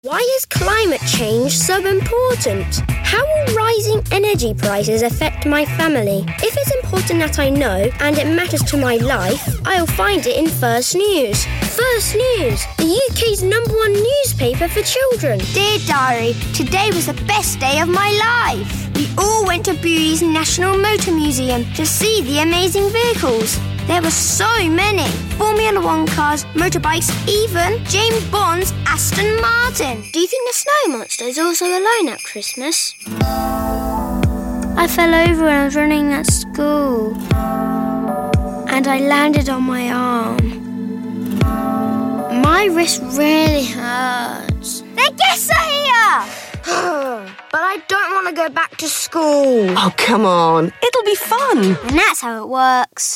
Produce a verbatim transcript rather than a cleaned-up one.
Why is climate change so important? How will rising energy prices affect my family? If it's important that I know and it matters to my life, I'll find it in First News. First News, the U K's number one newspaper for children. Dear Diary, today was the best day of my life. We all went to Bury's National Motor Museum to see the amazing vehicles. There were so many. Formula One cars, motorbikes, even James Bond's Aston Martin. Do you think the snow monster is also alone at Christmas? I fell over when I was running at school. And I landed on my arm. My wrist really hurts. The guests are here! But I don't want to go back to school. Oh, come on. It'll be fun. And that's how it works.